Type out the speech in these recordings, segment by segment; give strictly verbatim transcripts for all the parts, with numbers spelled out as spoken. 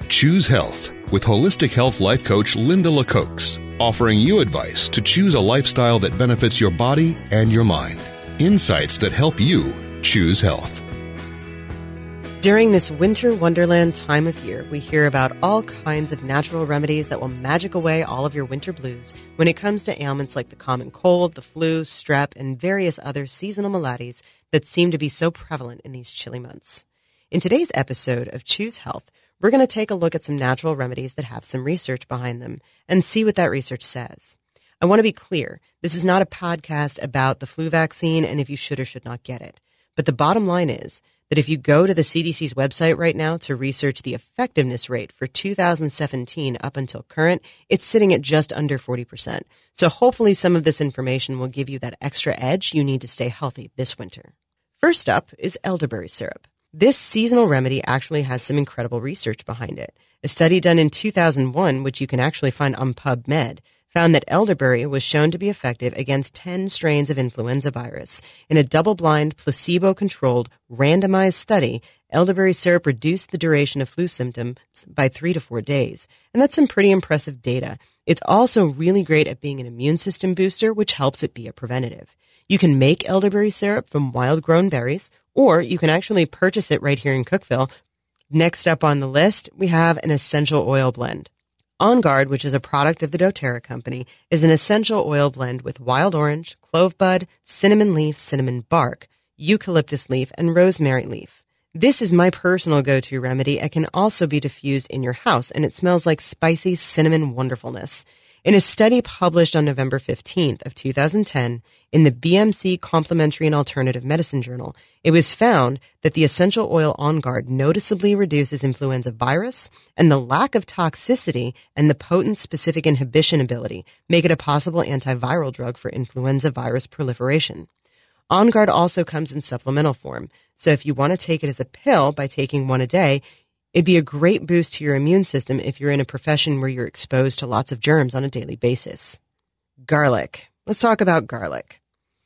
Choose Health with holistic health life coach Linda LaCoax, offering you advice to choose a lifestyle that benefits your body and your mind. Insights that help you choose health. During this winter wonderland time of year, we hear about all kinds of natural remedies that will magic away all of your winter blues when it comes to ailments like the common cold, the flu, strep, and various other seasonal maladies that seem to be so prevalent in these chilly months. In today's episode of Choose Health, we're going to take a look at some natural remedies that have some research behind them and see what that research says. I want to be clear, this is not a podcast about the flu vaccine and if you should or should not get it. But the bottom line is that if you go to the C D C's website right now to research the effectiveness rate for two thousand seventeen up until current, it's sitting at just under forty percent. So hopefully some of this information will give you that extra edge you need to stay healthy this winter. First up is elderberry syrup. This seasonal remedy actually has some incredible research behind it. A study done in two thousand one, which you can actually find on PubMed, found that elderberry was shown to be effective against ten strains of influenza virus. In a double-blind, placebo-controlled, randomized study, elderberry syrup reduced the duration of flu symptoms by three to four days. And that's some pretty impressive data. It's also really great at being an immune system booster, which helps it be a preventative. You can make elderberry syrup from wild-grown berries, or you can actually purchase it right here in Cookeville. Next up on the list, we have an essential oil blend. On Guard, which is a product of the doTERRA company, is an essential oil blend with wild orange, clove bud, cinnamon leaf, cinnamon bark, eucalyptus leaf, and rosemary leaf. This is my personal go-to remedy. It can also be diffused in your house, and it smells like spicy cinnamon wonderfulness. In a study published on November fifteenth of two thousand ten in the B M C Complementary and Alternative Medicine Journal, it was found that the essential oil On Guard noticeably reduces influenza virus, and the lack of toxicity and the potent specific inhibition ability make it a possible antiviral drug for influenza virus proliferation. On Guard also comes in supplemental form, so if you want to take it as a pill by taking one a day, it'd be a great boost to your immune system if you're in a profession where you're exposed to lots of germs on a daily basis. Garlic. Let's talk about garlic.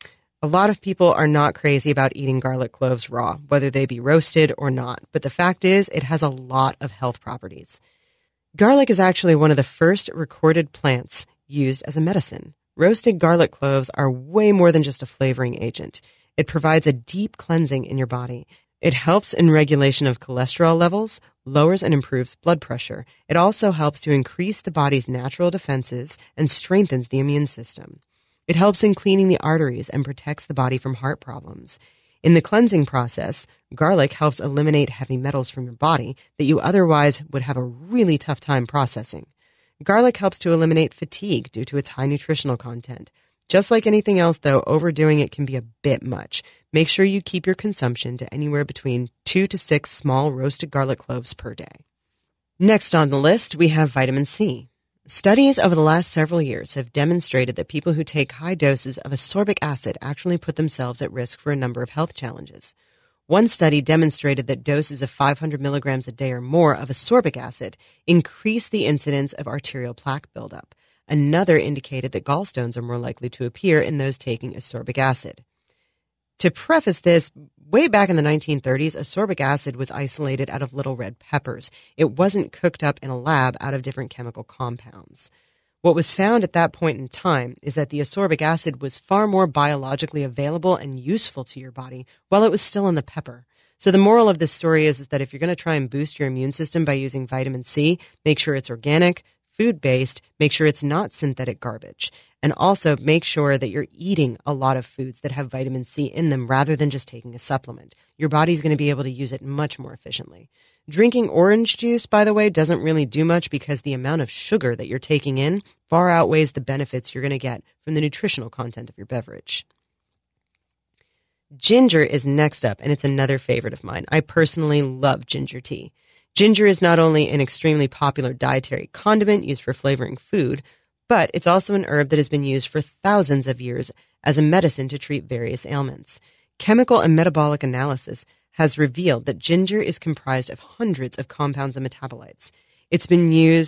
A lot of people are not crazy about eating garlic cloves raw, whether they be roasted or not, but the fact is it has a lot of health properties. Garlic is actually one of the first recorded plants used as a medicine. Roasted garlic cloves are way more than just a flavoring agent. It provides a deep cleansing in your body. It helps in regulation of cholesterol levels, lowers and improves blood pressure. It also helps to increase the body's natural defenses and strengthens the immune system. It helps in cleaning the arteries and protects the body from heart problems. In the cleansing process, garlic helps eliminate heavy metals from your body that you otherwise would have a really tough time processing. Garlic helps to eliminate fatigue due to its high nutritional content. Just like anything else, though, overdoing it can be a bit much. Make sure you keep your consumption to anywhere between two to six small roasted garlic cloves per day. Next on the list, we have vitamin C. Studies over the last several years have demonstrated that people who take high doses of ascorbic acid actually put themselves at risk for a number of health challenges. One study demonstrated that doses of five hundred milligrams a day or more of ascorbic acid increase the incidence of arterial plaque buildup. Another indicated that gallstones are more likely to appear in those taking ascorbic acid. To preface this, way back in the nineteen thirties, ascorbic acid was isolated out of little red peppers. It wasn't cooked up in a lab out of different chemical compounds. What was found at that point in time is that the ascorbic acid was far more biologically available and useful to your body while it was still in the pepper. So the moral of this story is, is that if you're going to try and boost your immune system by using vitamin C, make sure it's organic, food-based, make sure it's not synthetic garbage, and also make sure that you're eating a lot of foods that have vitamin C in them rather than just taking a supplement. Your body's going to be able to use it much more efficiently. Drinking orange juice, by the way, doesn't really do much because the amount of sugar that you're taking in far outweighs the benefits you're going to get from the nutritional content of your beverage. Ginger is next up, and it's another favorite of mine. I personally love ginger tea. Ginger is not only an extremely popular dietary condiment used for flavoring food, but it's also an herb that has been used for thousands of years as a medicine to treat various ailments. Chemical and metabolic analysis has revealed that ginger is comprised of hundreds of compounds and metabolites. It's been used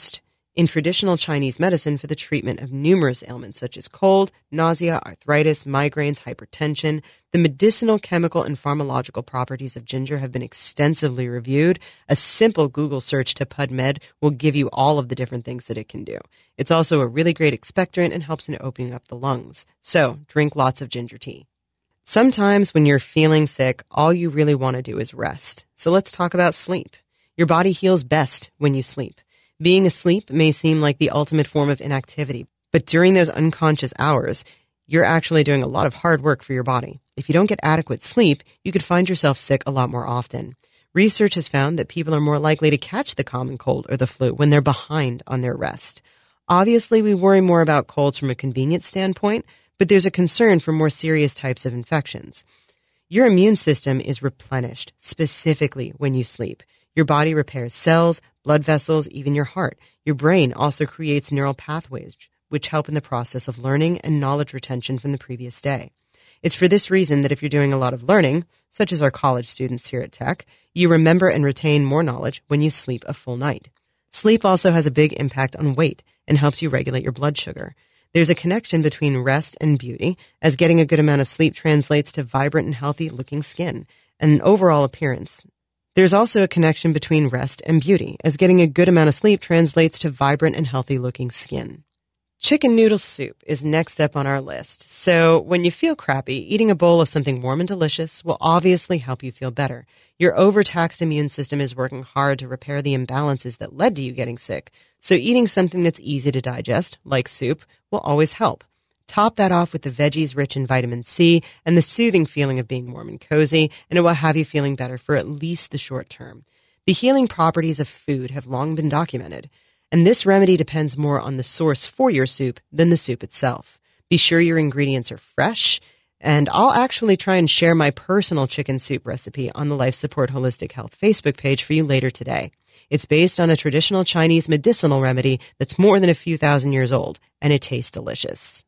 in traditional Chinese medicine for the treatment of numerous ailments such as cold, nausea, arthritis, migraines, hypertension. The medicinal, chemical, and pharmacological properties of ginger have been extensively reviewed. A simple Google search to PubMed will give you all of the different things that it can do. It's also a really great expectorant and helps in opening up the lungs. So, drink lots of ginger tea. Sometimes when you're feeling sick, all you really want to do is rest. So let's talk about sleep. Your body heals best when you sleep. Being asleep may seem like the ultimate form of inactivity, but during those unconscious hours, you're actually doing a lot of hard work for your body. If you don't get adequate sleep, you could find yourself sick a lot more often. Research has found that people are more likely to catch the common cold or the flu when they're behind on their rest. Obviously, we worry more about colds from a convenience standpoint, but there's a concern for more serious types of infections. Your immune system is replenished specifically when you sleep. Your body repairs cells, blood vessels, even your heart. Your brain also creates neural pathways, which help in the process of learning and knowledge retention from the previous day. It's for this reason that if you're doing a lot of learning, such as our college students here at Tech, you remember and retain more knowledge when you sleep a full night. Sleep also has a big impact on weight and helps you regulate your blood sugar. There's a connection between rest and beauty, as getting a good amount of sleep translates to vibrant and healthy-looking skin and overall appearance. There's also a connection between rest and beauty, as getting a good amount of sleep translates to vibrant and healthy-looking skin. Chicken noodle soup is next up on our list. So when you feel crappy, eating a bowl of something warm and delicious will obviously help you feel better. Your overtaxed immune system is working hard to repair the imbalances that led to you getting sick. So eating something that's easy to digest, like soup, will always help. Top that off with the veggies rich in vitamin C and the soothing feeling of being warm and cozy, and it will have you feeling better for at least the short term. The healing properties of food have long been documented, and this remedy depends more on the source for your soup than the soup itself. Be sure your ingredients are fresh, and I'll actually try and share my personal chicken soup recipe on the Life Support Holistic Health Facebook page for you later today. It's based on a traditional Chinese medicinal remedy that's more than a few thousand years old, and it tastes delicious.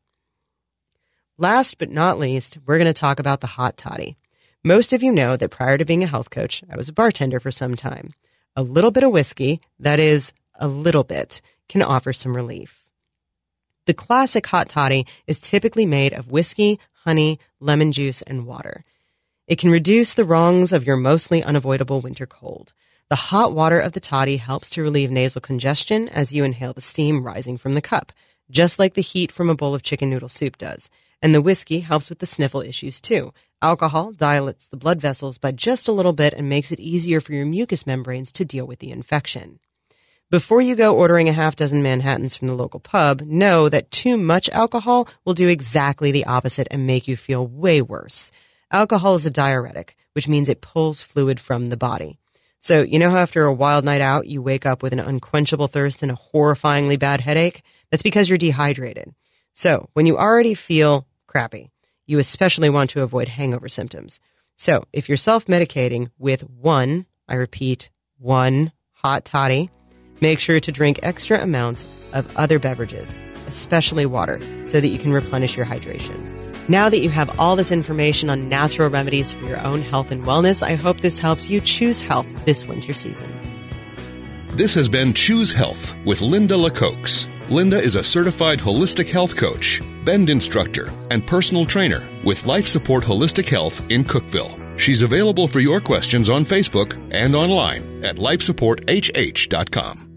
Last but not least, we're going to talk about the hot toddy. Most of you know that prior to being a health coach, I was a bartender for some time. A little bit of whiskey, that is, a little bit, can offer some relief. The classic hot toddy is typically made of whiskey, honey, lemon juice, and water. It can reduce the wrongs of your mostly unavoidable winter cold. The hot water of the toddy helps to relieve nasal congestion as you inhale the steam rising from the cup, just like the heat from a bowl of chicken noodle soup does. And the whiskey helps with the sniffle issues too. Alcohol dilates the blood vessels by just a little bit and makes it easier for your mucous membranes to deal with the infection. Before you go ordering a half dozen Manhattans from the local pub, know that too much alcohol will do exactly the opposite and make you feel way worse. Alcohol is a diuretic, which means it pulls fluid from the body. So, you know how after a wild night out, you wake up with an unquenchable thirst and a horrifyingly bad headache? That's because you're dehydrated. So, when you already feel crappy, you especially want to avoid hangover symptoms. So, if you're self-medicating with one, I repeat, one hot toddy, make sure to drink extra amounts of other beverages, especially water, so that you can replenish your hydration. Now that you have all this information on natural remedies for your own health and wellness, I hope this helps you choose health this winter season. This has been Choose Health with Linda LaCoax. Linda is a certified holistic health coach, bend instructor, and personal trainer with Life Support Holistic Health in Cookeville. She's available for your questions on Facebook and online at life support h h dot com.